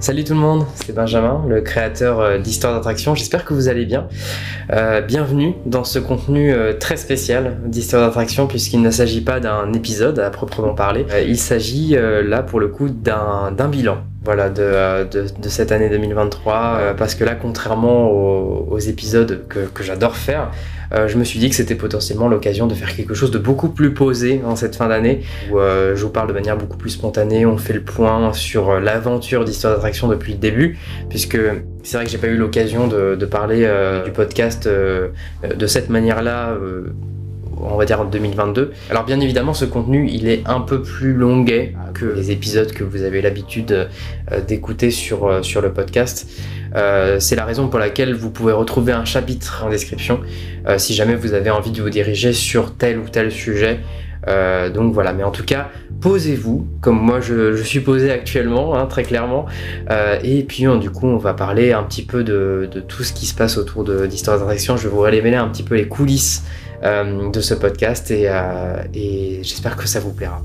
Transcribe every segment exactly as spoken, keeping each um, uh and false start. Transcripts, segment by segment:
Salut tout le monde, c'est Benjamin, le créateur d'Histoire d'Attraction. J'espère que vous allez bien. Euh, bienvenue dans ce contenu euh, très spécial d'Histoire d'Attraction, puisqu'il ne s'agit pas d'un épisode à proprement parler. Euh, il s'agit euh, là pour le coup d'un d'un bilan. Voilà, de, de, de cette année deux mille vingt-trois, euh, parce que là, contrairement aux, aux épisodes que, que j'adore faire, euh, je me suis dit que c'était potentiellement l'occasion de faire quelque chose de beaucoup plus posé en cette fin d'année, où euh, je vous parle de manière beaucoup plus spontanée, on fait le point sur euh, l'aventure d'Histoire d'Attraction depuis le début, puisque c'est vrai que j'ai pas eu l'occasion de, de parler euh, du podcast euh, de cette manière-là, euh, on va dire en deux mille vingt-deux. Alors bien évidemment, ce contenu, il est un peu plus longuet que les épisodes que vous avez l'habitude euh, d'écouter sur, euh, sur le podcast. Euh, c'est la raison pour laquelle vous pouvez retrouver un chapitre en description euh, si jamais vous avez envie de vous diriger sur tel ou tel sujet. Euh, donc voilà, mais en tout cas, posez-vous, comme moi je, je suis posé actuellement, hein, très clairement, euh, et puis on, du coup on va parler un petit peu de, de tout ce qui se passe autour d'Histoire d'Attraction. Je vais vous révéler un petit peu les coulisses euh, de ce podcast et, euh, et j'espère que ça vous plaira.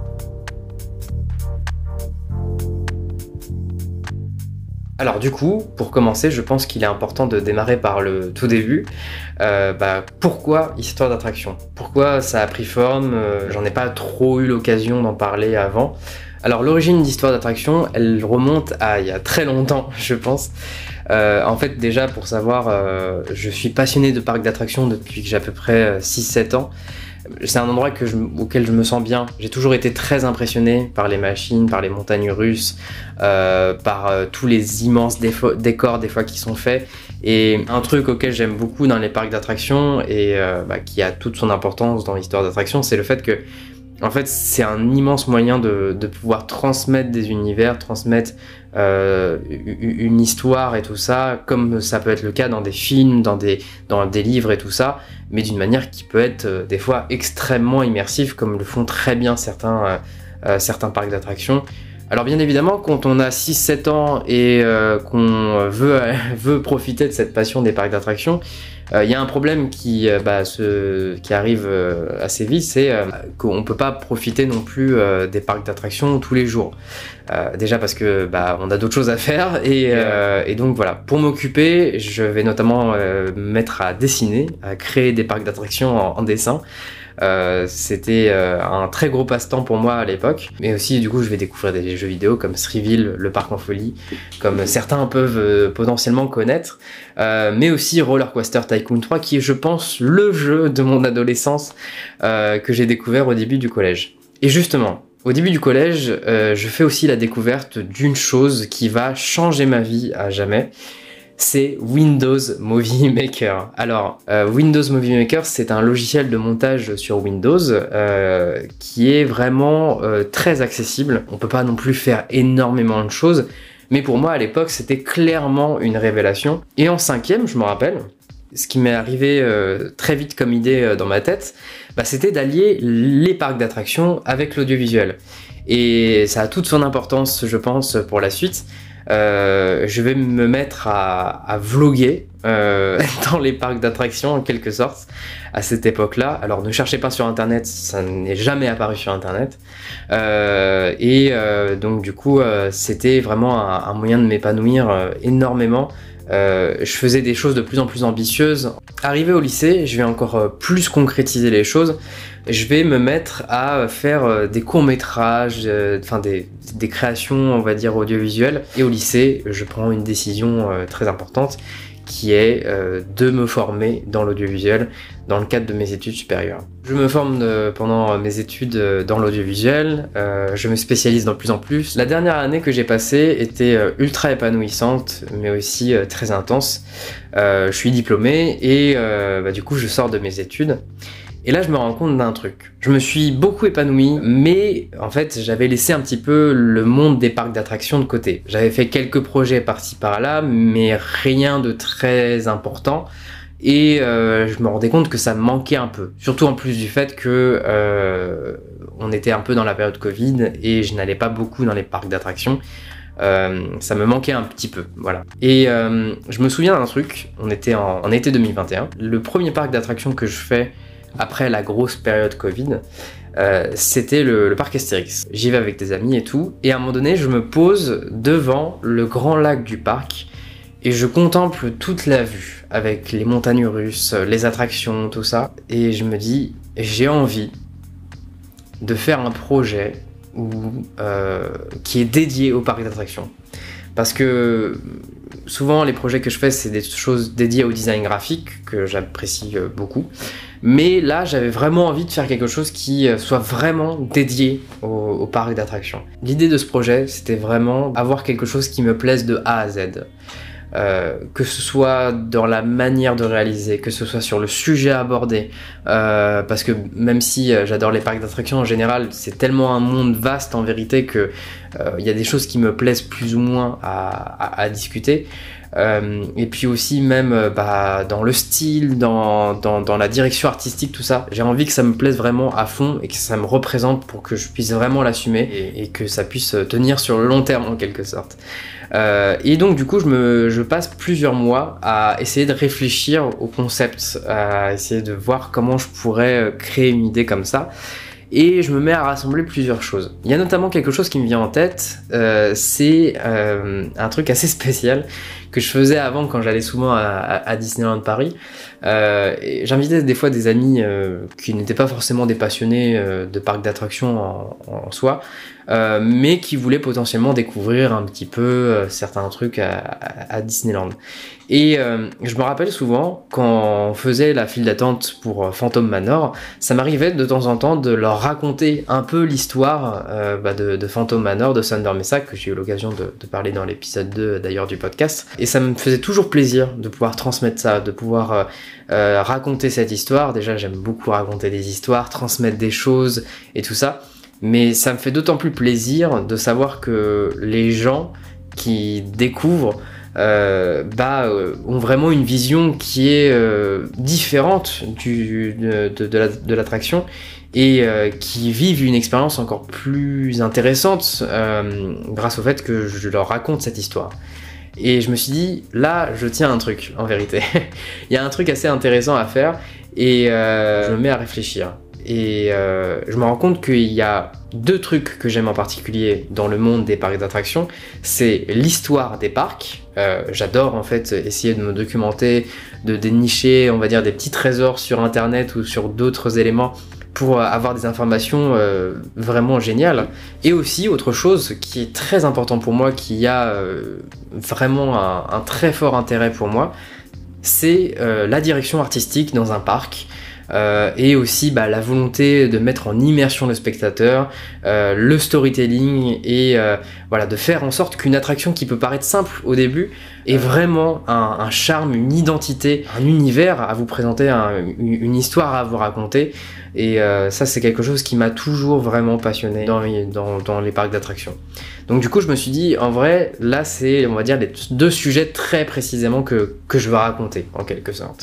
Alors du coup, pour commencer, je pense qu'il est important de démarrer par le tout début. Euh, bah, pourquoi Histoire d'Attraction? Pourquoi ça a pris forme? euh, J'en ai pas trop eu l'occasion d'en parler avant. Alors l'origine d'Histoire d'Attraction, elle remonte à il y a très longtemps, je pense. Euh, en fait, déjà pour savoir, euh, je suis passionné de parcs d'attractions depuis que j'ai à peu près six sept ans. C'est un endroit que je, auquel je me sens bien. J'ai toujours été très impressionné par les machines, par les montagnes russes, euh, par euh, tous les immenses décors des fois qui sont faits. Et un truc auquel j'aime beaucoup dans les parcs d'attractions et euh, bah, qui a toute son importance dans l'histoire d'attraction, c'est le fait que en fait, c'est un immense moyen de, de pouvoir transmettre des univers, transmettre euh, une histoire et tout ça, comme ça peut être le cas dans des films, dans des, dans des livres et tout ça, mais d'une manière qui peut être euh, des fois extrêmement immersive, comme le font très bien certains, euh, euh, certains parcs d'attractions. Alors bien évidemment, quand on a six sept ans et euh, qu'on veut, veut profiter de cette passion des parcs d'attractions, il euh, y a un problème qui, euh, bah, se, qui arrive euh, assez vite, c'est euh, qu'on ne peut pas profiter non plus euh, des parcs d'attractions tous les jours. Euh, déjà parce que bah, on a d'autres choses à faire et, euh, et donc voilà, pour m'occuper, je vais notamment euh, me mettre à dessiner, à créer des parcs d'attractions en, en dessin. Euh, c'était euh, un très gros passe-temps pour moi à l'époque, mais aussi du coup je vais découvrir des jeux vidéo comme Threeville, le parc en folie, comme certains peuvent euh, potentiellement connaître, euh, mais aussi Roller Coaster Tycoon trois qui est je pense le jeu de mon adolescence euh, que j'ai découvert au début du collège. Et justement, au début du collège, euh, je fais aussi la découverte d'une chose qui va changer ma vie à jamais. C'est Windows Movie Maker. Alors, euh, Windows Movie Maker, c'est un logiciel de montage sur Windows euh, qui est vraiment euh, très accessible. On peut pas non plus faire énormément de choses, mais pour moi à l'époque, c'était clairement une révélation. Et en cinquième, je me rappelle, ce qui m'est arrivé euh, très vite comme idée euh, dans ma tête, bah, c'était d'allier les parcs d'attractions avec l'audiovisuel. Et ça a toute son importance, je pense, pour la suite. Euh, je vais me mettre à, à vloguer euh, dans les parcs d'attractions en quelque sorte à cette époque-là. Alors ne cherchez pas sur internet, ça n'est jamais apparu sur internet. Euh, et euh, donc du coup, euh, c'était vraiment un, un moyen de m'épanouir euh, énormément. Euh, je faisais des choses de plus en plus ambitieuses. Arrivé au lycée, je vais encore plus concrétiser les choses. Je vais me mettre à faire des courts-métrages, euh, enfin des, des créations, on va dire, audiovisuelles. Et au lycée, je prends une décision euh, très importante qui est euh, de me former dans l'audiovisuel dans le cadre de mes études supérieures. Je me forme de, pendant mes études euh, dans l'audiovisuel, euh, je me spécialise de plus en plus. La dernière année que j'ai passée était euh, ultra épanouissante, mais aussi euh, très intense. Euh, je suis diplômé et euh, bah, du coup je sors de mes études. Et là, je me rends compte d'un truc. Je me suis beaucoup épanoui, mais en fait, j'avais laissé un petit peu le monde des parcs d'attractions de côté. J'avais fait quelques projets par-ci par-là, mais rien de très important. Et euh, je me rendais compte que ça me manquait un peu. Surtout en plus du fait que euh, on était un peu dans la période Covid et je n'allais pas beaucoup dans les parcs d'attractions. Euh, ça me manquait un petit peu, voilà. Et euh, je me souviens d'un truc. On était en, en été deux mille vingt et un. Le premier parc d'attractions que je fais après la grosse période Covid, euh, c'était le, le parc Astérix. J'y vais avec des amis et tout, et à un moment donné, je me pose devant le grand lac du parc, et je contemple toute la vue, avec les montagnes russes, les attractions, tout ça, et je me dis, j'ai envie de faire un projet où, euh, qui est dédié au parc d'attractions. Parce que souvent les projets que je fais c'est des choses dédiées au design graphique que j'apprécie beaucoup, mais là j'avais vraiment envie de faire quelque chose qui soit vraiment dédié au, au parc d'attractions. L'idée de ce projet c'était vraiment avoir quelque chose qui me plaise de A à Z. Euh, que ce soit dans la manière de réaliser, que ce soit sur le sujet abordé, euh, parce que même si euh, j'adore les parcs d'attractions en général, c'est tellement un monde vaste en vérité que euh, y a des choses qui me plaisent plus ou moins à, à, à discuter. Euh, et puis aussi même euh, bah, dans le style, dans, dans, dans la direction artistique, tout ça, j'ai envie que ça me plaise vraiment à fond et que ça me représente pour que je puisse vraiment l'assumer et, et que ça puisse tenir sur le long terme en quelque sorte. Euh, et donc du coup je, me, je passe plusieurs mois à essayer de réfléchir au concept, à essayer de voir comment je pourrais créer une idée comme ça, et je me mets à rassembler plusieurs choses. Il y a notamment quelque chose qui me vient en tête, euh, c'est euh, un truc assez spécial que je faisais avant quand j'allais souvent à, à, à Disneyland Paris. Euh, J'invitais des fois des amis euh, qui n'étaient pas forcément des passionnés euh, de parcs d'attractions en, en soi, euh, mais qui voulaient potentiellement découvrir un petit peu euh, certains trucs à, à, à Disneyland. Et euh, je me rappelle souvent, quand on faisait la file d'attente pour Phantom Manor, ça m'arrivait de temps en temps de leur raconter un peu l'histoire euh, bah de, de Phantom Manor, de Thunder Mesa, que j'ai eu l'occasion de, de parler dans l'épisode deux d'ailleurs du podcast. Et ça me faisait toujours plaisir de pouvoir transmettre ça, de pouvoir euh, euh, raconter cette histoire. Déjà, j'aime beaucoup raconter des histoires, transmettre des choses et tout ça. Mais ça me fait d'autant plus plaisir de savoir que les gens qui découvrent Euh, bah, euh, ont vraiment une vision qui est euh, différente du, de, de, de, la, de l'attraction et euh, qui vivent une expérience encore plus intéressante euh, grâce au fait que je leur raconte cette histoire. Et je me suis dit, là, je tiens un truc, en vérité. Il y a un truc assez intéressant à faire et euh, je me mets à réfléchir. Et euh, je me rends compte qu'il y a deux trucs que j'aime en particulier dans le monde des parcs d'attractions. C'est l'histoire des parcs. Euh, j'adore en fait essayer de me documenter, de dénicher, on va dire, des petits trésors sur internet ou sur d'autres éléments pour avoir des informations euh, vraiment géniales. Et aussi, autre chose qui est très important pour moi, qui a euh, vraiment un, un très fort intérêt pour moi, c'est euh, la direction artistique dans un parc. Euh, et aussi bah, la volonté de mettre en immersion le spectateur, euh, le storytelling et euh, voilà, de faire en sorte qu'une attraction qui peut paraître simple au début ait vraiment un, un charme, une identité, un univers à vous présenter, un, une, une histoire à vous raconter. Et euh, ça c'est quelque chose qui m'a toujours vraiment passionné dans, dans, dans les parcs d'attractions. Donc du coup je me suis dit, en vrai, là c'est, on va dire, les deux sujets très précisément que, que je veux raconter en quelque sorte.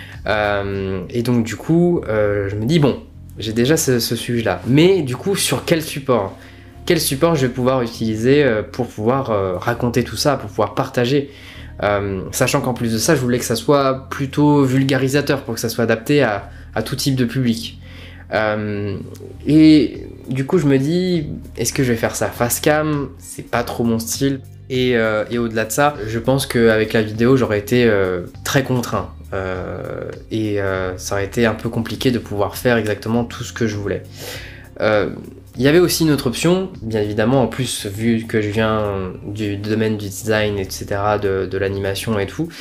Euh, et donc du coup euh, je me dis bon, j'ai déjà ce, ce sujet là, mais du coup sur quel support quel support je vais pouvoir utiliser euh, pour pouvoir euh, raconter tout ça, pour pouvoir partager, euh, sachant qu'en plus de ça je voulais que ça soit plutôt vulgarisateur pour que ça soit adapté à, à tout type de public. Euh, et du coup je me dis, est-ce que je vais faire ça face cam? C'est pas trop mon style. Et, euh, et au-delà de ça, je pense qu'avec la vidéo j'aurais été euh, très contraint. Euh, et euh, ça aurait été un peu compliqué de pouvoir faire exactement tout ce que je voulais. Euh, il y avait aussi une autre option, bien évidemment, en plus vu que je viens du domaine du design, et cetera, de, de l'animation et tout,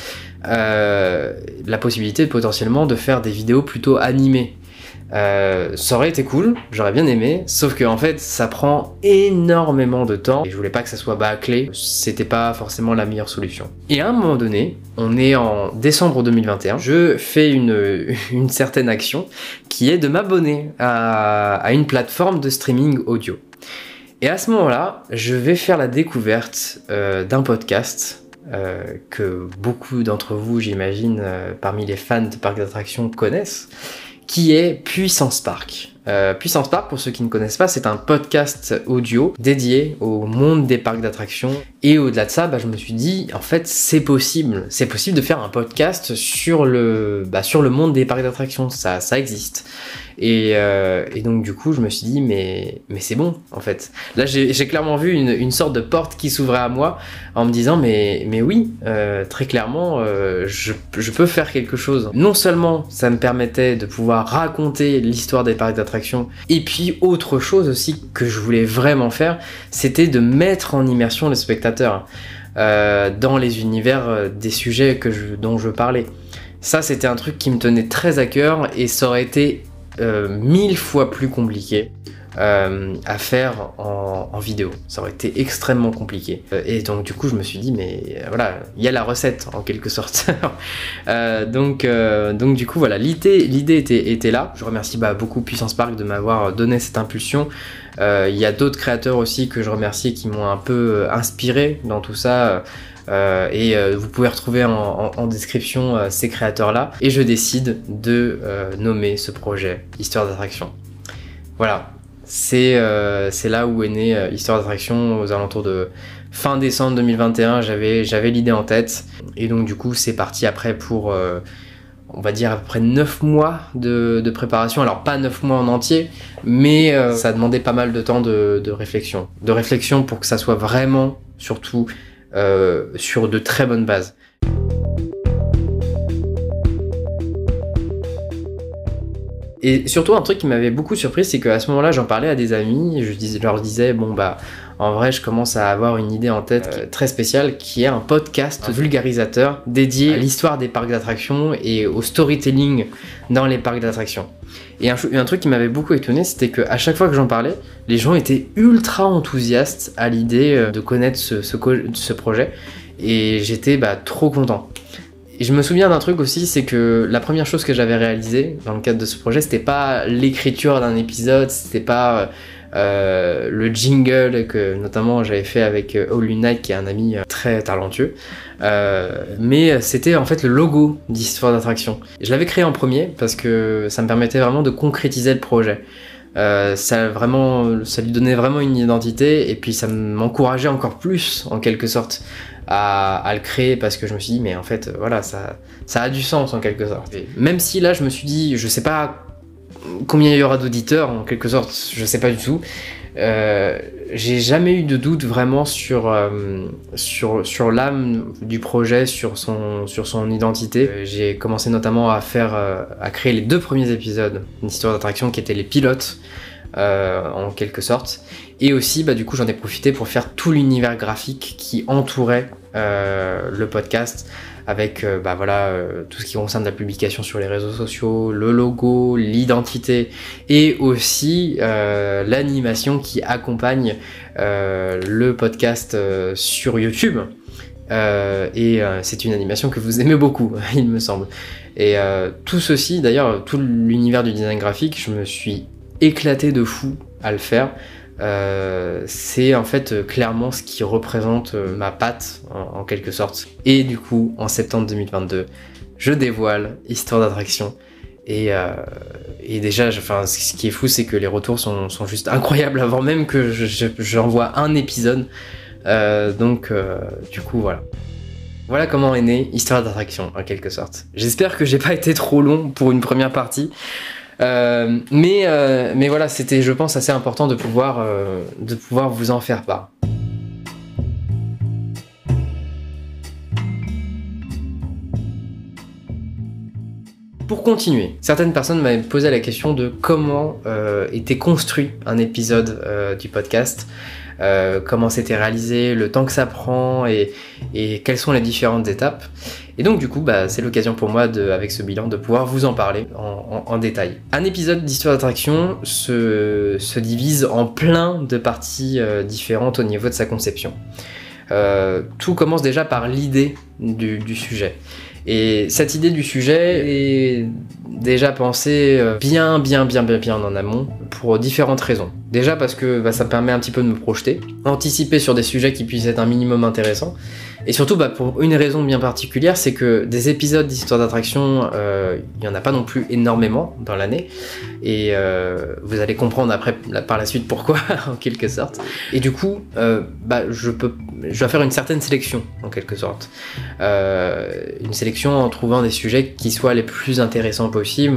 euh, la possibilité potentiellement de faire des vidéos plutôt animées. Euh, ça aurait été cool, j'aurais bien aimé, sauf que en fait ça prend énormément de temps et je voulais pas que ça soit bâclé, c'était pas forcément la meilleure solution. Et à un moment donné, on est en décembre deux mille vingt et un, je fais une, une certaine action qui est de m'abonner à, à une plateforme de streaming audio. Et à ce moment-là, je vais faire la découverte euh, d'un podcast euh, que beaucoup d'entre vous, j'imagine, euh, parmi les fans de parcs d'attractions connaissent, qui est Puissance Park. Euh, Puissance Park, pour ceux qui ne connaissent pas, c'est un podcast audio dédié au monde des parcs d'attractions. Et au-delà de ça, bah, je me suis dit, en fait, c'est possible. C'est possible de faire un podcast sur le, bah, sur le monde des parcs d'attractions. Ça, ça existe. Et, euh, et donc du coup je me suis dit mais, mais c'est bon en fait. Là j'ai, j'ai clairement vu une, une sorte de porte qui s'ouvrait à moi en me disant mais, mais oui, euh, très clairement euh, je, je peux faire quelque chose. Non seulement ça me permettait de pouvoir raconter l'histoire des parcs d'attractions, et puis autre chose aussi que je voulais vraiment faire, c'était de mettre en immersion les spectateurs euh, dans les univers des sujets que je, dont je parlais. Ça c'était un truc qui me tenait très à cœur et ça aurait été euh, mille fois plus compliqué Euh, à faire en, en vidéo. Ça aurait été extrêmement compliqué. Euh, et donc du coup je me suis dit mais euh, voilà, il y a la recette en quelque sorte. euh, donc, euh, donc du coup voilà, l'idée, l'idée était, était là. Je remercie bah, beaucoup Puissance Park de m'avoir donné cette impulsion. Il euh, y a d'autres créateurs aussi que je remercie qui m'ont un peu inspiré dans tout ça. Euh, et euh, vous pouvez retrouver en, en, en description euh, ces créateurs-là. Et je décide de euh, nommer ce projet Histoire d'attraction. Voilà. C'est euh, c'est là où est née euh, Histoire d'attraction aux alentours de fin décembre deux mille vingt et un. J'avais, j'avais l'idée en tête et donc du coup c'est parti après pour euh, on va dire à peu près neuf mois de, de préparation. Alors pas neuf mois en entier, mais euh, ça a demandé pas mal de temps de, de réflexion. De réflexion pour que ça soit vraiment surtout euh, sur de très bonnes bases. Et surtout un truc qui m'avait beaucoup surpris, c'est qu'à ce moment-là j'en parlais à des amis, je dis, leur disais bon bah en vrai je commence à avoir une idée en tête euh, très spéciale qui est un podcast vulgarisateur dédié à l'histoire des parcs d'attractions et au storytelling dans les parcs d'attractions. Et un, un truc qui m'avait beaucoup étonné, c'était qu'à chaque fois que j'en parlais, les gens étaient ultra enthousiastes à l'idée de connaître ce, ce, ce projet et j'étais bah, trop content. Et je me souviens d'un truc aussi, c'est que la première chose que j'avais réalisée dans le cadre de ce projet, c'était pas l'écriture d'un épisode, c'était pas euh, le jingle que notamment j'avais fait avec All Unite, qui est un ami très talentueux, euh, mais c'était en fait le logo d'Histoire d'attraction. Je l'avais créé en premier parce que ça me permettait vraiment de concrétiser le projet. Euh, ça, vraiment, ça lui donnait vraiment une identité et puis ça m'encourageait encore plus en quelque sorte à, à le créer parce que je me suis dit mais en fait voilà ça, ça a du sens en quelque sorte. Et même si là je me suis dit je sais pas combien il y aura d'auditeurs en quelque sorte, je sais pas du tout, euh, j'ai jamais eu de doute vraiment sur, euh, sur, sur l'âme du projet, sur son, sur son identité. Euh, j'ai commencé notamment à faire, euh, à créer les deux premiers épisodes d'Histoire d'attraction qui étaient les pilotes, euh, en quelque sorte. Et aussi, bah, du coup, j'en ai profité pour faire tout l'univers graphique qui entourait euh, le podcast, avec euh, bah, voilà, euh, tout ce qui concerne la publication sur les réseaux sociaux, le logo, l'identité, et aussi euh, l'animation qui accompagne euh, le podcast euh, sur YouTube. Euh, et euh, c'est une animation que vous aimez beaucoup, il me semble. Et euh, tout ceci, d'ailleurs, tout l'univers du design graphique, je me suis éclaté de fou à le faire. Euh, c'est en fait euh, clairement ce qui représente euh, ma patte en, en quelque sorte. Et du coup, en septembre deux mille vingt-deux, je dévoile Histoire d'attraction. Et, euh, et déjà, je, enfin, ce qui est fou, c'est que les retours sont, sont juste incroyables avant même que je, je, j'envoie un épisode. Euh, donc, euh, du coup, voilà. Voilà comment est née Histoire d'attraction, en quelque sorte. J'espère que j'ai pas été trop long pour une première partie. Euh, mais, euh, mais voilà, c'était, je pense, assez important de pouvoir, euh, de pouvoir vous en faire part. Pour continuer, certaines personnes m'avaient posé la question de comment euh, était construit un épisode euh, du podcast, euh, comment c'était réalisé, le temps que ça prend et, et quelles sont les différentes étapes. Et donc du coup, bah, c'est l'occasion pour moi, de, avec ce bilan, de pouvoir vous en parler en, en, en détail. Un épisode d'Histoire d'attraction se, se divise en plein de parties euh, différentes au niveau de sa conception. Euh, tout commence déjà par l'idée du, du sujet. Et cette idée du sujet est déjà pensée bien, bien, bien, bien, bien en amont pour différentes raisons. Déjà parce que bah, ça me permet un petit peu de me projeter, anticiper sur des sujets qui puissent être un minimum intéressants. Et surtout bah, pour une raison bien particulière, c'est que des épisodes d'Histoire d'attraction, euh, il n'y en a pas non plus énormément dans l'année. Et euh, vous allez comprendre après, là, par la suite pourquoi, en quelque sorte. Et du coup, euh, bah, je, peux, je dois faire une certaine sélection, en quelque sorte. Euh, une sélection en trouvant des sujets qui soient les plus intéressants possibles,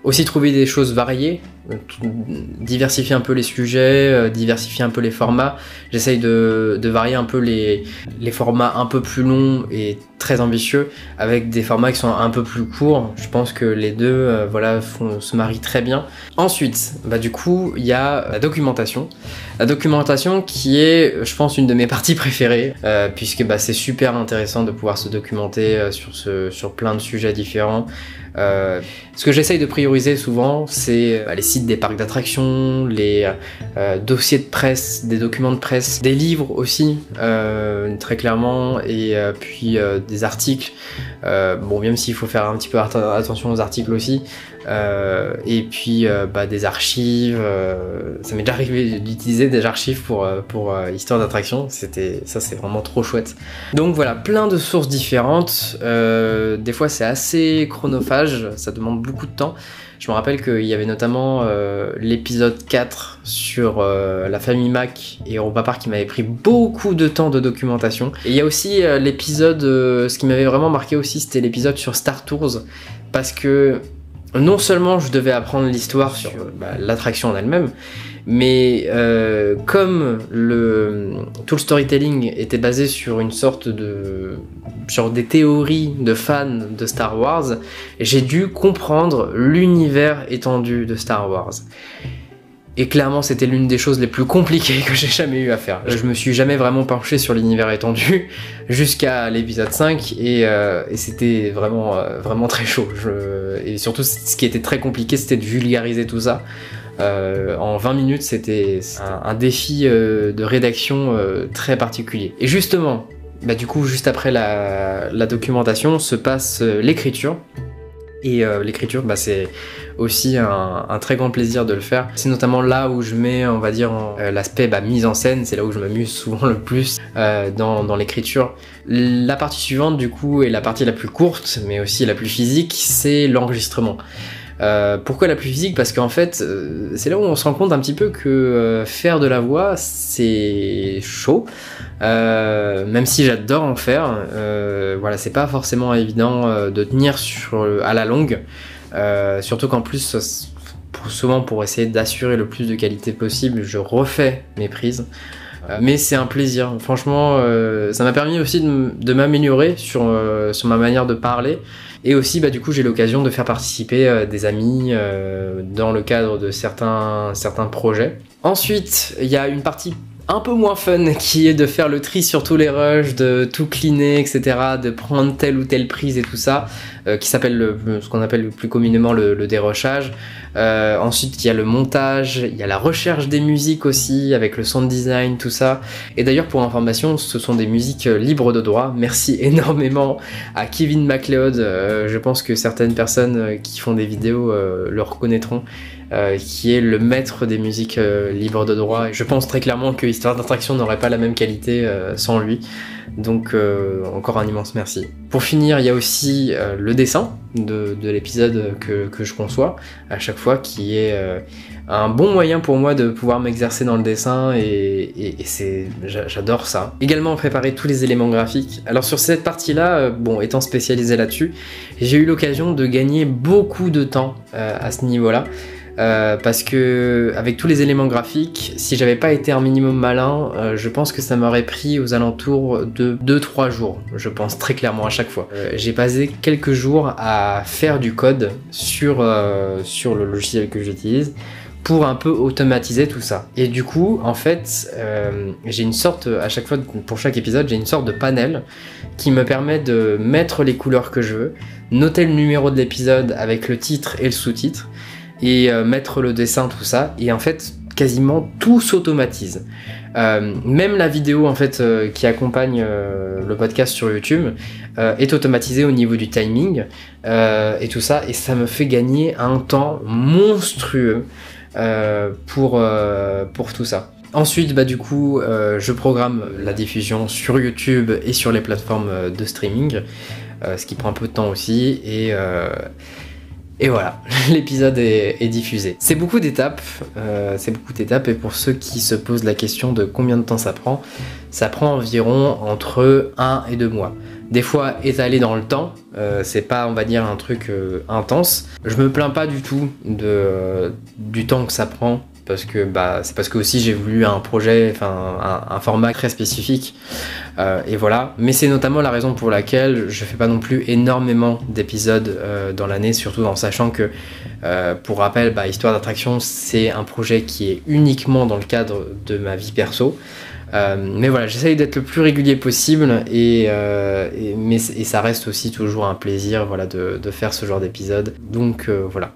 Aussi trouver des choses variées, diversifier un peu les sujets, euh, diversifier un peu les formats. J'essaye de, de varier un peu les, les formats un peu plus longs et très ambitieux avec des formats qui sont un peu plus courts. Je pense que les deux euh, voilà, font, se marient très bien. Ensuite, bah, du coup, il y a la documentation. La documentation qui est, je pense, une de mes parties préférées, euh, puisque bah, c'est super intéressant de pouvoir se documenter euh, sur, ce, sur plein de sujets différents. Euh, ce que j'essaye de prioriser souvent, c'est euh, les sites des parcs d'attractions, les euh, dossiers de presse, des documents de presse, des livres aussi, euh, très clairement, et euh, puis euh, des articles. Euh, bon, même s'il faut faire un petit peu attention aux articles aussi. Euh, et puis euh, bah, des archives. Euh, ça m'est déjà arrivé d'utiliser des archives pour, pour euh, Histoire d'attraction. C'était, ça, c'est vraiment trop chouette. Donc voilà, plein de sources différentes. Euh, des fois, c'est assez chronophage. Ça demande beaucoup de temps. Je me rappelle qu'il y avait notamment euh, l'épisode quatre sur euh, la famille Mac et Europa Park qui m'avait pris beaucoup de temps de documentation. Et il y a aussi euh, l'épisode, euh, ce qui m'avait vraiment marqué aussi, c'était l'épisode sur Star Tours, parce que non seulement je devais apprendre l'histoire sur bah, l'attraction en elle-même, mais euh, comme le, tout le storytelling était basé sur une sorte de... sur des théories de fans de Star Wars, j'ai dû comprendre l'univers étendu de Star Wars. Et clairement, c'était l'une des choses les plus compliquées que j'ai jamais eu à faire. Je me suis jamais vraiment penché sur l'univers étendu jusqu'à l'épisode cinq et, euh, et c'était vraiment, euh, vraiment très chaud. Je... Et surtout, ce qui était très compliqué, c'était de vulgariser tout ça. Euh, en vingt minutes, c'était un, un défi euh, de rédaction euh, très particulier. Et justement, bah, du coup, juste après la, la documentation, se passe euh, l'écriture. Et euh, l'écriture, bah, c'est aussi un, un très grand plaisir de le faire. C'est notamment là où je mets, on va dire, euh, l'aspect bah, mise en scène. C'est là où je m'amuse souvent le plus euh, dans, dans l'écriture. La partie suivante, du coup, est la partie la plus courte, mais aussi la plus physique, c'est l'enregistrement. Euh, pourquoi la plus physique? Parce qu'en fait, euh, c'est là où on se rend compte un petit peu que euh, faire de la voix, c'est chaud. Euh, même si j'adore en faire, euh, voilà, c'est pas forcément évident euh, de tenir sur, à la longue. Euh, surtout qu'en plus, pour, souvent pour essayer d'assurer le plus de qualité possible, je refais mes prises. Euh, mais c'est un plaisir. Franchement, euh, ça m'a permis aussi de, de m'améliorer sur, euh, sur ma manière de parler. Et aussi, bah, du coup, j'ai l'occasion de faire participer euh, des amis euh, dans le cadre de certains, certains projets. Ensuite, il y a une partie un peu moins fun qui est de faire le tri sur tous les rushs, de tout cleaner, et cetera, de prendre telle ou telle prise et tout ça, euh, qui s'appelle le, ce qu'on appelle plus communément le, le dérochage. Euh, ensuite, il y a le montage, il y a la recherche des musiques aussi, avec le sound design, tout ça. Et d'ailleurs, pour information, ce sont des musiques libres de droit. Merci énormément à Kevin MacLeod. Euh, je pense que certaines personnes qui font des vidéos euh, le reconnaîtront. Euh, qui est le maître des musiques euh, libres de droit. Et je pense très clairement que Histoire d'attraction n'aurait pas la même qualité euh, sans lui. Donc euh, encore un immense merci. Pour finir, il y a aussi euh, le dessin de, de l'épisode que, que je conçois à chaque fois, qui est euh, un bon moyen pour moi de pouvoir m'exercer dans le dessin et, et, et c'est, j'adore ça. Également préparer tous les éléments graphiques. Alors sur cette partie-là, euh, bon, étant spécialisé là-dessus, j'ai eu l'occasion de gagner beaucoup de temps euh, à ce niveau-là. Euh, parce que avec tous les éléments graphiques, si j'avais pas été un minimum malin, euh, je pense que ça m'aurait pris aux alentours de deux trois jours, je pense très clairement à chaque fois. Euh, j'ai passé quelques jours à faire du code sur, euh, sur le logiciel que j'utilise pour un peu automatiser tout ça. Et du coup, en fait, euh, j'ai une sorte, à chaque fois, pour chaque épisode, j'ai une sorte de panel qui me permet de mettre les couleurs que je veux, noter le numéro de l'épisode avec le titre et le sous-titre, et euh, mettre le dessin, tout ça, et en fait quasiment tout s'automatise. Euh, même la vidéo en fait euh, qui accompagne euh, le podcast sur YouTube euh, est automatisée au niveau du timing euh, et tout ça, et ça me fait gagner un temps monstrueux euh, pour, euh, pour tout ça. Ensuite, bah, du coup, euh, je programme la diffusion sur YouTube et sur les plateformes de streaming, euh, ce qui prend un peu de temps aussi, et euh, Et voilà, l'épisode est, est diffusé. C'est beaucoup d'étapes, euh, c'est beaucoup d'étapes, et pour ceux qui se posent la question de combien de temps ça prend, ça prend environ entre un et deux mois. Des fois étalé dans le temps, euh, c'est pas, on va dire, un truc euh, intense. Je me plains pas du tout de, euh, du temps que ça prend, parce que bah, c'est parce que aussi j'ai voulu un projet, enfin un, un format très spécifique, euh, et voilà. Mais c'est notamment la raison pour laquelle je fais pas non plus énormément d'épisodes euh, dans l'année, surtout en sachant que, euh, pour rappel, bah, Histoire d'attraction, c'est un projet qui est uniquement dans le cadre de ma vie perso. Euh, mais voilà, j'essaye d'être le plus régulier possible, et, euh, et, mais, et ça reste aussi toujours un plaisir, voilà, de, de faire ce genre d'épisode. Donc euh, voilà.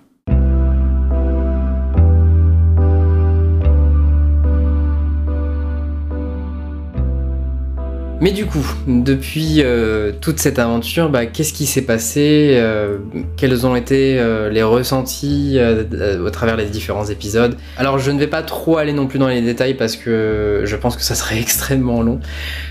Mais du coup, depuis euh, toute cette aventure, bah, qu'est-ce qui s'est passé, euh, quels ont été euh, les ressentis euh, au travers des différents épisodes. Alors je ne vais pas trop aller non plus dans les détails parce que je pense que ça serait extrêmement long.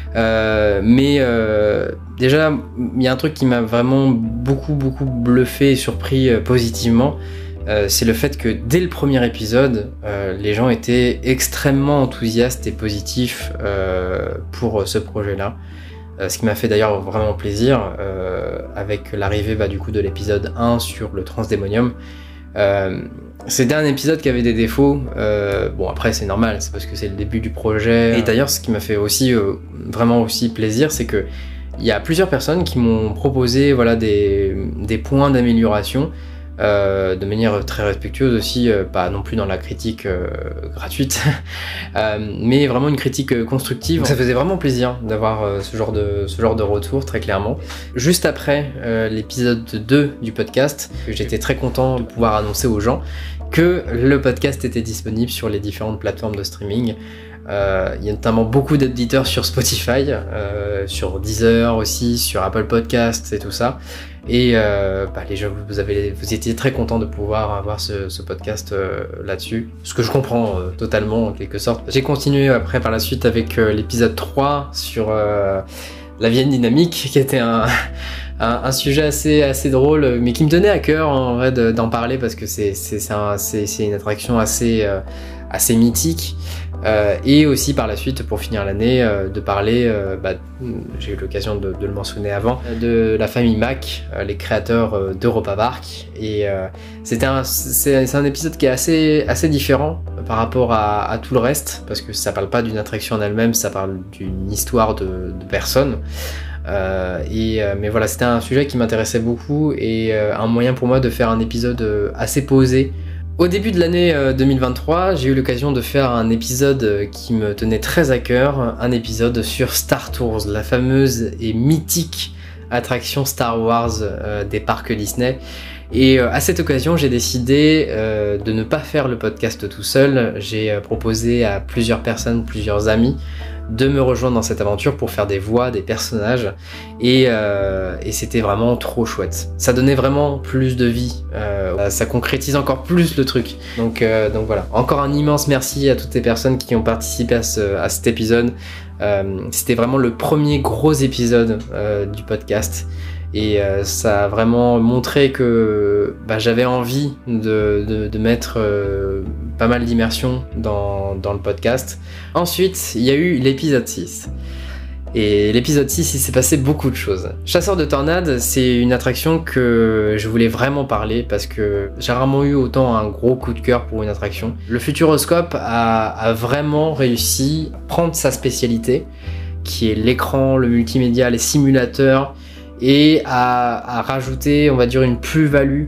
Euh, mais euh, déjà, il y a un truc qui m'a vraiment beaucoup beaucoup bluffé et surpris euh, positivement. Euh, c'est le fait que dès le premier épisode, euh, les gens étaient extrêmement enthousiastes et positifs euh, pour ce projet-là. Euh, ce qui m'a fait d'ailleurs vraiment plaisir, euh, avec l'arrivée bah, du coup de l'épisode un sur le Transdémonium. Euh, C'était un épisode qui avait des défauts. Euh, bon, après c'est normal, c'est parce que c'est le début du projet. Et d'ailleurs, ce qui m'a fait aussi euh, vraiment aussi plaisir, c'est que il y a plusieurs personnes qui m'ont proposé voilà des, des points d'amélioration. Euh, de manière très respectueuse aussi, euh, pas non plus dans la critique euh, gratuite, euh, mais vraiment une critique euh, constructive. Donc ça faisait vraiment plaisir d'avoir euh, ce genre de ce genre de retour, très clairement. Juste après euh, l'épisode deux du podcast, j'étais très content de pouvoir annoncer aux gens que le podcast était disponible sur les différentes plateformes de streaming. Euh, il y a notamment beaucoup d'éditeurs sur Spotify, euh, sur Deezer aussi, sur Apple Podcasts et tout ça. Et euh, bah, les gens, vous, avez, vous étiez très contents de pouvoir avoir ce, ce podcast euh, là-dessus. Ce que je comprends euh, totalement en quelque sorte. J'ai continué après par la suite avec euh, l'épisode trois sur euh, la Vienne dynamique, qui était un, un, un sujet assez, assez drôle, mais qui me tenait à cœur en vrai d'en parler parce que c'est, c'est, c'est, un, c'est, c'est une attraction assez, euh, assez mythique. Euh, et aussi par la suite, pour finir l'année, euh, de parler, euh, bah, j'ai eu l'occasion de, de le mentionner avant, de la famille Mack, euh, les créateurs euh, d'Europa Park. Et euh, c'était un, c'est, c'est un épisode qui est assez, assez différent par rapport à, à tout le reste, parce que ça parle pas d'une attraction en elle-même, ça parle d'une histoire de, de personnes. Euh, et, euh, mais voilà, c'était un sujet qui m'intéressait beaucoup et euh, un moyen pour moi de faire un épisode assez posé. Au début de l'année deux mille vingt-trois, j'ai eu l'occasion de faire un épisode qui me tenait très à cœur, un épisode sur Star Tours, la fameuse et mythique attraction Star Wars euh, des parcs Disney. Et euh, à cette occasion, j'ai décidé euh, de ne pas faire le podcast tout seul. J'ai euh, proposé à plusieurs personnes, plusieurs amis, de me rejoindre dans cette aventure pour faire des voix, des personnages, et, euh, et c'était vraiment trop chouette. Ça donnait vraiment plus de vie, euh, ça concrétise encore plus le truc. Donc, euh, donc voilà, encore un immense merci à toutes les personnes qui ont participé à, ce, à cet épisode. Euh, c'était vraiment le premier gros épisode euh, du podcast. Et euh, ça a vraiment montré que bah, j'avais envie de, de, de mettre euh, pas mal d'immersion dans, dans le podcast. Ensuite, il y a eu l'épisode six. Et l'épisode six, il s'est passé beaucoup de choses. Chasseur de tornades, c'est une attraction que je voulais vraiment parler parce que j'ai rarement eu autant un gros coup de cœur pour une attraction. Le Futuroscope a, a vraiment réussi à prendre sa spécialité, qui est l'écran, le multimédia, les simulateurs, et à, à rajouter, on va dire, une plus-value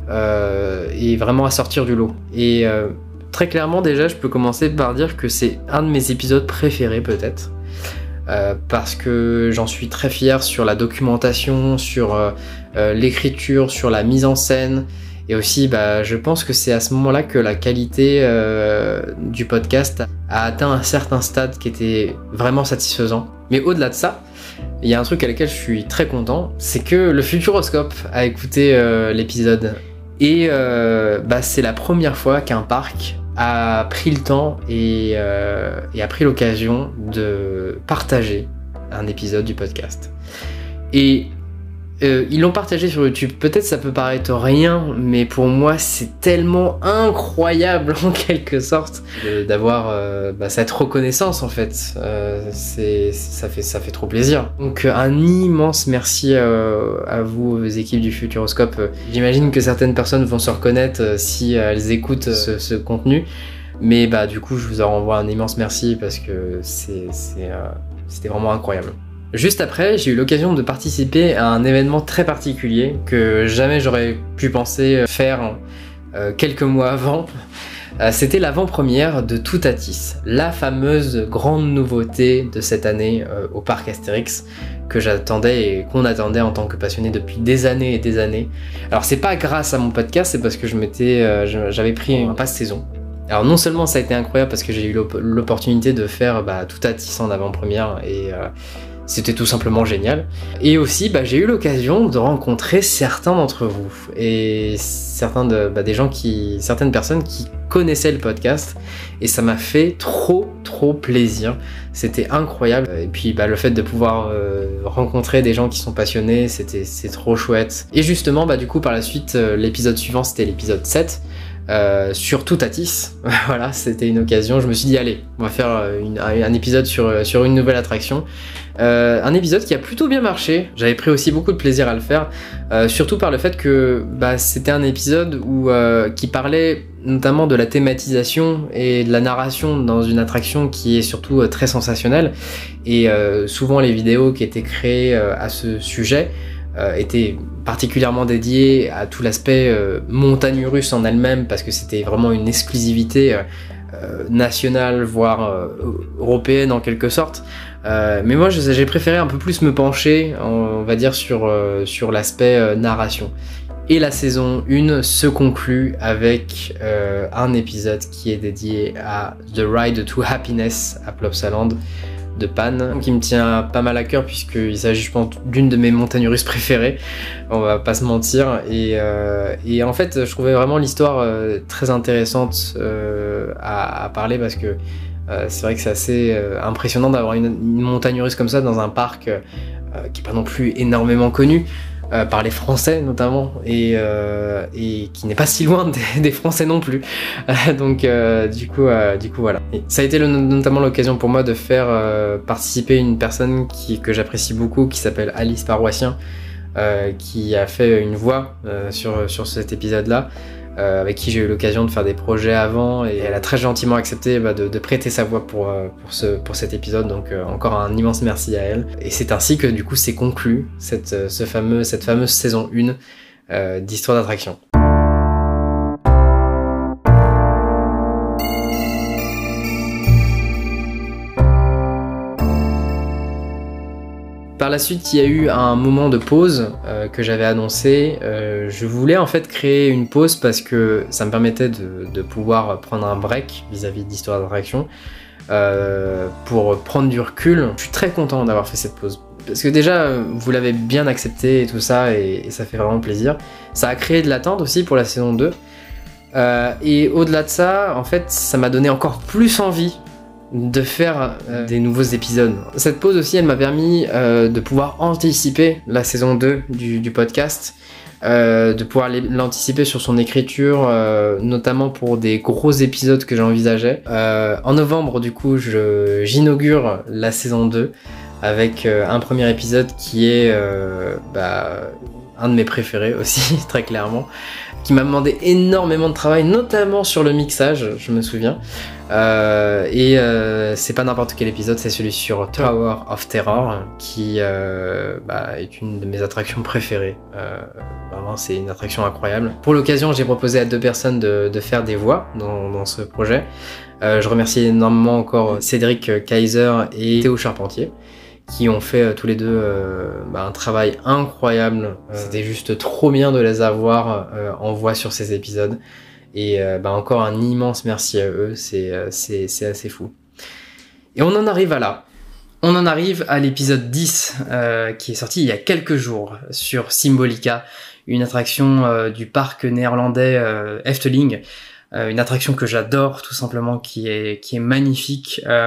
euh, et vraiment à sortir du lot. Et euh, très clairement, déjà, je peux commencer par dire que c'est un de mes épisodes préférés, peut-être, euh, parce que j'en suis très fier sur la documentation, sur euh, euh, l'écriture, sur la mise en scène, et aussi, bah, je pense que c'est à ce moment-là que la qualité euh, du podcast a atteint un certain stade qui était vraiment satisfaisant. Mais au-delà de ça, il y a un truc à lequel je suis très content, c'est que le Futuroscope a écouté euh, l'épisode. Et euh, bah, c'est la première fois qu'un parc a pris le temps et, euh, et a pris l'occasion de partager un épisode du podcast. Et Euh, ils l'ont partagé sur YouTube. Peut-être ça peut paraître rien, mais pour moi c'est tellement incroyable en quelque sorte de, d'avoir euh, bah, cette reconnaissance en fait. Euh, c'est, ça fait ça fait trop plaisir. Donc un immense merci euh, à vous, aux équipes du Futuroscope. J'imagine que certaines personnes vont se reconnaître euh, si elles écoutent ce, ce contenu, mais bah du coup je vous en renvoie un immense merci parce que c'est, c'est euh, c'était vraiment incroyable. Juste après, j'ai eu l'occasion de participer à un événement très particulier que jamais j'aurais pu penser faire euh, quelques mois avant. Euh, c'était l'avant-première de Toutatis, la fameuse grande nouveauté de cette année euh, au parc Astérix que j'attendais et qu'on attendait en tant que passionné depuis des années et des années. Alors c'est pas grâce à mon podcast, c'est parce que je m'étais, euh, j'avais pris un pass saison. Alors non seulement ça a été incroyable parce que j'ai eu l'op- l'opportunité de faire bah, Toutatis en avant-première et euh, c'était tout simplement génial. Et aussi, bah, j'ai eu l'occasion de rencontrer certains d'entre vous et certains de, bah, des gens qui, certaines personnes qui connaissaient le podcast et ça m'a fait trop, trop plaisir. C'était incroyable. Et puis, bah, le fait de pouvoir euh, rencontrer des gens qui sont passionnés, c'était, c'est trop chouette. Et justement, bah, du coup, par la suite, euh, l'épisode suivant, c'était l'épisode sept. Euh, sur Toutatis, voilà, c'était une occasion. Je me suis dit allez, on va faire une, un épisode sur, sur une nouvelle attraction. Euh, un épisode qui a plutôt bien marché. J'avais pris aussi beaucoup de plaisir à le faire, euh, surtout par le fait que bah, c'était un épisode où, euh, qui parlait notamment de la thématisation et de la narration dans une attraction qui est surtout euh, très sensationnelle. Et euh, souvent les vidéos qui étaient créées euh, à ce sujet Euh, était particulièrement dédié à tout l'aspect euh, montagne russe en elle-même parce que c'était vraiment une exclusivité euh, nationale voire euh, européenne en quelque sorte. Euh, mais moi j'ai préféré un peu plus me pencher on va dire sur, euh, sur l'aspect euh, narration. Et la saison un se conclut avec euh, un épisode qui est dédié à The Ride to Happiness à Plopsaland de Pan, qui me tient pas mal à cœur puisqu'il s'agit je pense d'une de mes montagnes russes préférées, on va pas se mentir, et, euh, et en fait je trouvais vraiment l'histoire euh, très intéressante euh, à, à parler parce que euh, c'est vrai que c'est assez euh, impressionnant d'avoir une, une montagne russe comme ça dans un parc euh, qui est pas non plus énormément connu, Euh, par les Français notamment, et, euh, et qui n'est pas si loin des, des Français non plus. Euh, donc euh, du coup, euh, du coup voilà. Et ça a été le, notamment l'occasion pour moi de faire euh, participer une personne qui, que j'apprécie beaucoup, qui s'appelle Alice Paroissien, euh, qui a fait une voix euh, sur, sur cet épisode-là. Euh, avec qui j'ai eu l'occasion de faire des projets avant, et elle a très gentiment accepté bah, de, de prêter sa voix pour, euh, pour, ce, pour cet épisode, donc euh, encore un immense merci à elle. Et c'est ainsi que du coup c'est conclu cette, ce fameux, cette fameuse saison un euh, d'Histoire d'attraction. Par la suite, il y a eu un moment de pause euh, que j'avais annoncé. Euh, je voulais en fait créer une pause parce que ça me permettait de, de pouvoir prendre un break vis-à-vis d'Histoire d'attraction euh, pour prendre du recul. Je suis très content d'avoir fait cette pause parce que déjà, vous l'avez bien accepté et tout ça, et, et ça fait vraiment plaisir. Ça a créé de l'attente aussi pour la saison deux. Euh, et au-delà de ça, en fait, ça m'a donné encore plus envie de faire euh, des nouveaux épisodes. Cette pause aussi, elle m'a permis euh, de pouvoir anticiper la saison deux du, du podcast, euh, de pouvoir l'anticiper sur son écriture, euh, notamment pour des gros épisodes que j'envisageais. Euh, en novembre, du coup, je, j'inaugure la saison deux avec euh, un premier épisode qui est euh, bah, un de mes préférés aussi, très clairement, qui m'a demandé énormément de travail, notamment sur le mixage, je me souviens. Euh, et euh, c'est pas n'importe quel épisode, c'est celui sur Tower of Terror, qui euh, bah, est une de mes attractions préférées. Euh, vraiment, c'est une attraction incroyable. Pour l'occasion, j'ai proposé à deux personnes de, de faire des voix dans, dans ce projet. Euh, je remercie énormément encore Cédric Kaiser et Théo Charpentier, qui ont fait euh, tous les deux euh, bah, un travail incroyable. Euh, C'était juste trop bien de les avoir euh, en voix sur ces épisodes. Et euh, bah, encore un immense merci à eux, c'est, euh, c'est, c'est assez fou. Et on en arrive à là. On en arrive à l'épisode dix, euh, qui est sorti il y a quelques jours, sur Symbolica, une attraction euh, du parc néerlandais euh, Efteling. Euh, une attraction que j'adore tout simplement, qui est, qui est magnifique. Euh,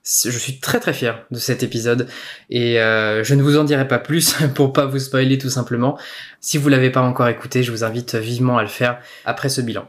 Je suis très très fier de cet épisode et euh, je ne vous en dirai pas plus pour pas vous spoiler tout simplement. Si vous l'avez pas encore écouté, je vous invite vivement à le faire après ce bilan.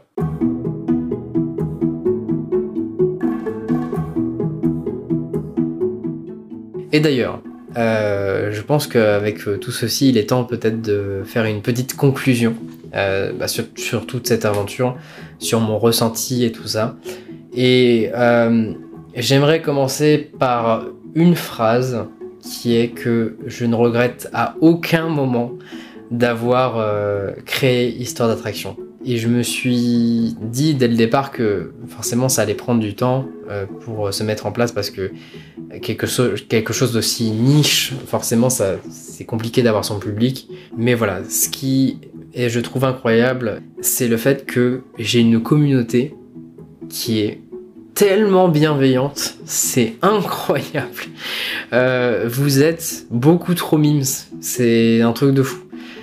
Et d'ailleurs, euh, je pense qu'avec tout ceci, il est temps peut-être de faire une petite conclusion euh, bah sur, sur toute cette aventure, sur mon ressenti et tout ça. Et euh, j'aimerais commencer par une phrase qui est que je ne regrette à aucun moment d'avoir euh, créé Histoire d'attraction. Et je me suis dit dès le départ que forcément ça allait prendre du temps euh, pour se mettre en place parce que quelque, so- quelque chose d'aussi niche, forcément ça, c'est compliqué d'avoir son public. Mais voilà, ce qui est, je trouve incroyable, c'est le fait que j'ai une communauté qui est tellement bienveillante, c'est incroyable. Euh, vous êtes beaucoup trop mimes, c'est un truc de fou.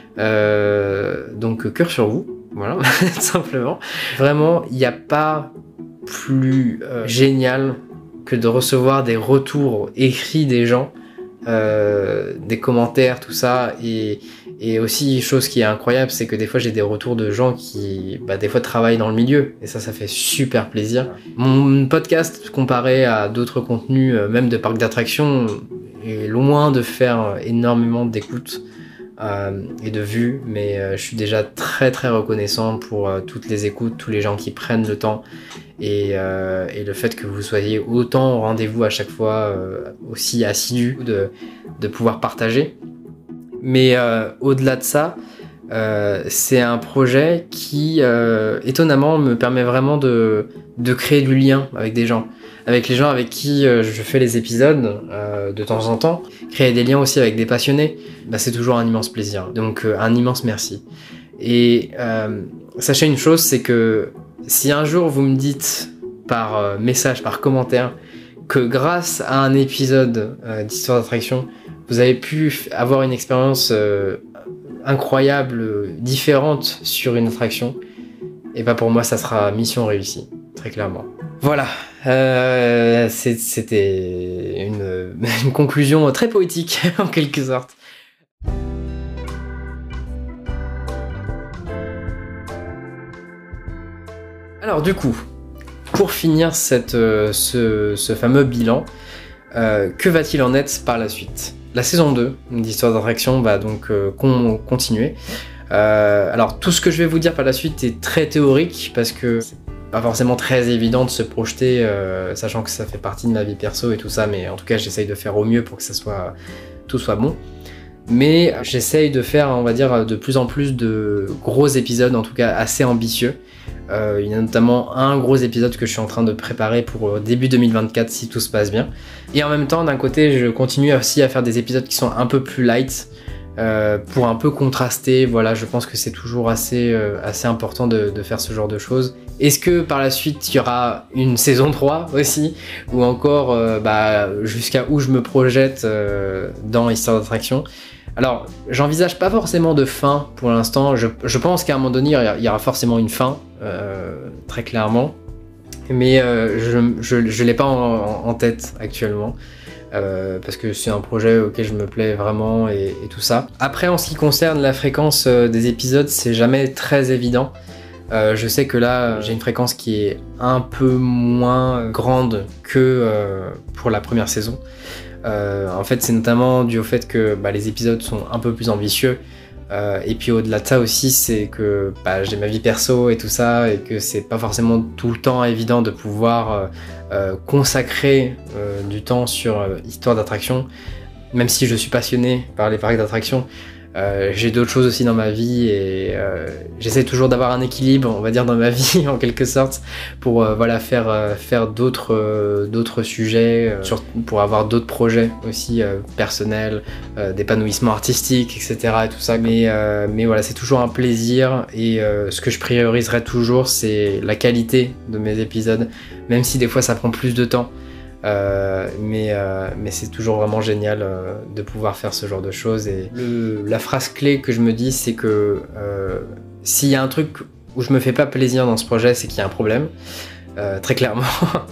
Euh, donc cœur sur vous. Voilà, tout simplement. Vraiment, il n'y a pas plus euh, génial que de recevoir des retours écrits des gens, euh, des commentaires, tout ça. Et, et aussi, chose qui est incroyable, c'est que des fois, j'ai des retours de gens qui, bah, des fois, travaillent dans le milieu. Et ça, ça fait super plaisir. Mon podcast, comparé à d'autres contenus, euh, même de parcs d'attractions, est loin de faire énormément d'écoutes. Euh, et de vues, mais euh, je suis déjà très très reconnaissant pour euh, toutes les écoutes, tous les gens qui prennent le temps et, euh, et le fait que vous soyez autant au rendez-vous à chaque fois, euh, aussi assidus de, de pouvoir partager. Mais euh, au-delà de ça, euh, c'est un projet qui euh, étonnamment me permet vraiment de, de créer du lien avec des gens, avec les gens avec qui euh, je fais les épisodes euh, de temps en temps, créer des liens aussi avec des passionnés, bah, c'est toujours un immense plaisir. Donc euh, un immense merci. Et euh, sachez une chose, c'est que si un jour vous me dites par euh, message, par commentaire, que grâce à un épisode euh, d'Histoire d'attraction, vous avez pu avoir une expérience euh, incroyable, euh, différente sur une attraction, et bah pour moi ça sera mission réussie, très clairement. Voilà, euh, c'est, c'était une, une conclusion très poétique en quelque sorte. Alors du coup, pour finir cette, euh, ce, ce fameux bilan, euh, que va-t-il en être par la suite ? La saison deux d'Histoire d'attraction va donc euh, con- continuer. Euh, alors tout ce que je vais vous dire par la suite est très théorique parce que c'est pas forcément très évident de se projeter, euh, sachant que ça fait partie de ma vie perso et tout ça, mais en tout cas j'essaye de faire au mieux pour que ça soit, tout soit bon. Mais j'essaye de faire, on va dire, de plus en plus de gros épisodes, en tout cas assez ambitieux. Euh, il y a notamment un gros épisode que je suis en train de préparer pour début deux mille vingt-quatre si tout se passe bien. Et en même temps, d'un côté, je continue aussi à faire des épisodes qui sont un peu plus light, euh, pour un peu contraster. Voilà, je pense que c'est toujours assez, euh, assez important de, de faire ce genre de choses. Est-ce que par la suite, il y aura une saison trois aussi, ou encore euh, bah, jusqu'à où je me projette euh, dans Histoire d'attraction ? Alors, j'envisage pas forcément de fin pour l'instant. Je, je pense qu'à un moment donné, il y aura forcément une fin, euh, très clairement. Mais euh, je je, je l'ai pas en, en tête actuellement. Euh, parce que c'est un projet auquel je me plais vraiment et, et tout ça. Après, en ce qui concerne la fréquence euh, des épisodes, c'est jamais très évident. Euh, je sais que là, j'ai une fréquence qui est un peu moins grande que euh, pour la première saison. Euh, en fait, c'est notamment dû au fait que bah, les épisodes sont un peu plus ambitieux. Euh, et puis au-delà de ça aussi, c'est que bah, j'ai ma vie perso et tout ça, et que c'est pas forcément tout le temps évident de pouvoir euh, euh, consacrer euh, du temps sur euh, Histoire d'attraction. Même si je suis passionné par les parcs d'attraction, euh, j'ai d'autres choses aussi dans ma vie et euh, j'essaie toujours d'avoir un équilibre, on va dire, dans ma vie en quelque sorte, pour euh, voilà faire euh, faire d'autres euh, d'autres sujets, euh, sur, pour avoir d'autres projets aussi euh, personnels, euh, d'épanouissement artistique, et cetera et tout ça. Mais euh, mais voilà, c'est toujours un plaisir et euh, ce que je prioriserai toujours, c'est la qualité de mes épisodes, même si des fois ça prend plus de temps. Euh, mais, euh, mais c'est toujours vraiment génial euh, de pouvoir faire ce genre de choses. Et le, la phrase clé que je me dis, c'est que euh, s'il y a un truc où je me fais pas plaisir dans ce projet, c'est qu'il y a un problème, euh, très clairement.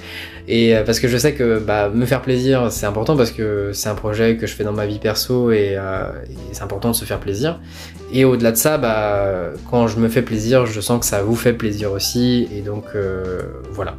Et euh, parce que je sais que bah, me faire plaisir, c'est important parce que c'est un projet que je fais dans ma vie perso et, euh, et c'est important de se faire plaisir. Et au-delà de ça, bah, quand je me fais plaisir, je sens que ça vous fait plaisir aussi. Et donc euh, voilà.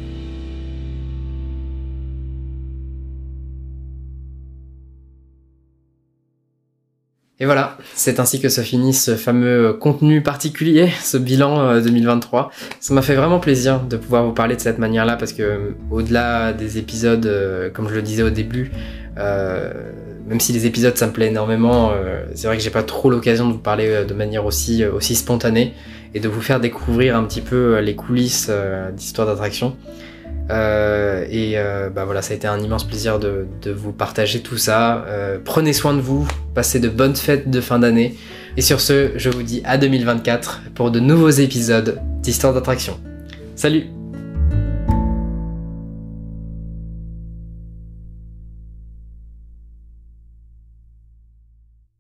Et voilà, c'est ainsi que se finit ce fameux contenu particulier, ce bilan deux mille vingt-trois. Ça m'a fait vraiment plaisir de pouvoir vous parler de cette manière-là parce que au-delà des épisodes, euh, comme je le disais au début, euh, même si les épisodes ça me plaît énormément, euh, c'est vrai que j'ai pas trop l'occasion de vous parler de manière aussi, aussi spontanée et de vous faire découvrir un petit peu les coulisses euh, d'Histoire d'attraction. Euh, et euh, bah voilà, ça a été un immense plaisir de, de vous partager tout ça. Euh, prenez soin de vous, passez de bonnes fêtes de fin d'année. Et sur ce, je vous dis à deux mille vingt-quatre pour de nouveaux épisodes d'Histoire d'attraction. Salut!